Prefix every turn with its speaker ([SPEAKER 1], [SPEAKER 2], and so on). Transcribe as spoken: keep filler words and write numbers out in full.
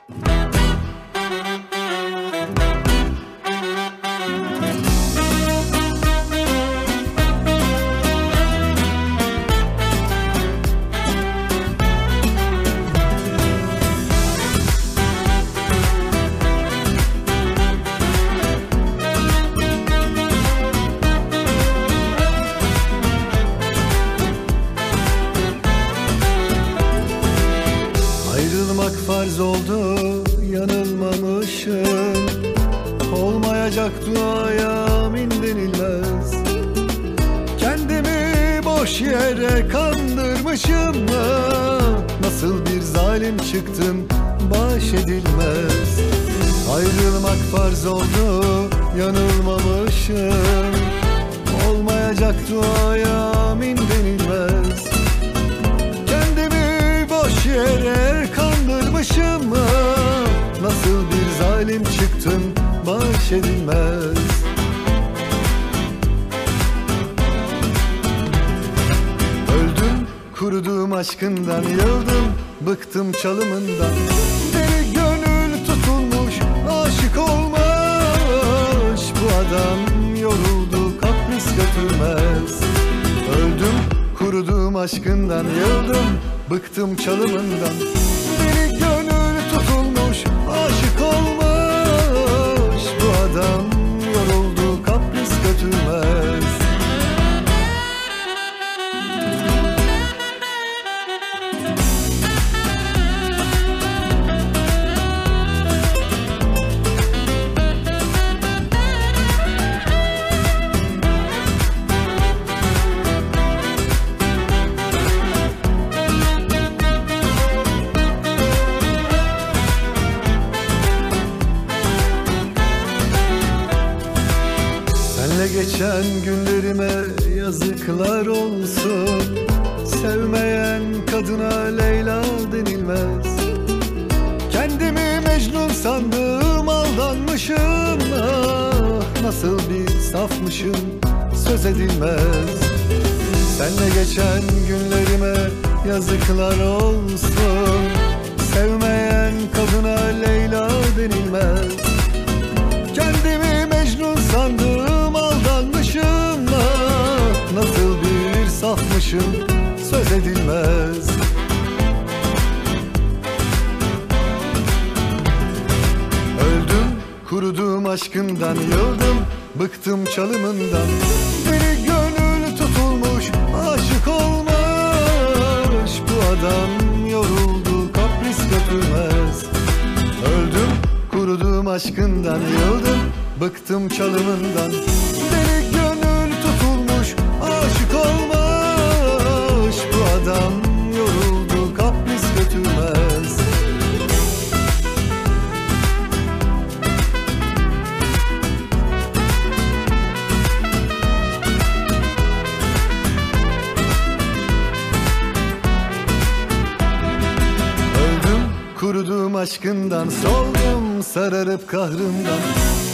[SPEAKER 1] Farz oldu, yanılmamışım. Olmayacak duaya amin denilmez. Kendimi boş yere kandırmışım. Nasıl bir zalim çıktım, baş edilmez. Ayrılmak farz oldu, yanılmamışım. Olmayacak duaya amin denilmez. Kendimi boş yere kandırmışım. Nasıl bir zalim çıktım, baş edilmez. Öldüm, kurudum aşkından, yıldım, bıktım çalımından. Deli gönül tutulmuş, aşık olmuş. Bu adam yoruldu, kapris götürmez. Öldüm, kurudum aşkından, yıldım, bıktım çalımından. Deli gönül tutulmuş, aşık olmuş. Bu adam yoruldu, kapris götürmez. Geçen günlerime yazıklar olsun. Sevmeyen kadına Leyla denilmez. Kendimi Mecnun sandım, aldanmışım. Ah, nasıl bir safmışım, söz edilmez. Seninle geçen günlerime yazıklar olsun. Sevmeyen kadına Leyla denilmez. Kendimi Mecnun sandım, aldanmışım. Ah, nasıl bir safmışım, söz edilmez. Öldüm, kurudum aşkından, yıldım, bıktım çalımından. Deli gönül tutulmuş, aşık olmuş. Bu adam yoruldu, kapris götürmez. Öldüm, kurudum aşkından, yıldım, bıktım çalımından. Deli gönül tutulmuş, aşık olmuş. Bu adam yoruldu, kapris götürmez. Öldüm, kurudum aşkından, soldum sararıp kahrımdan.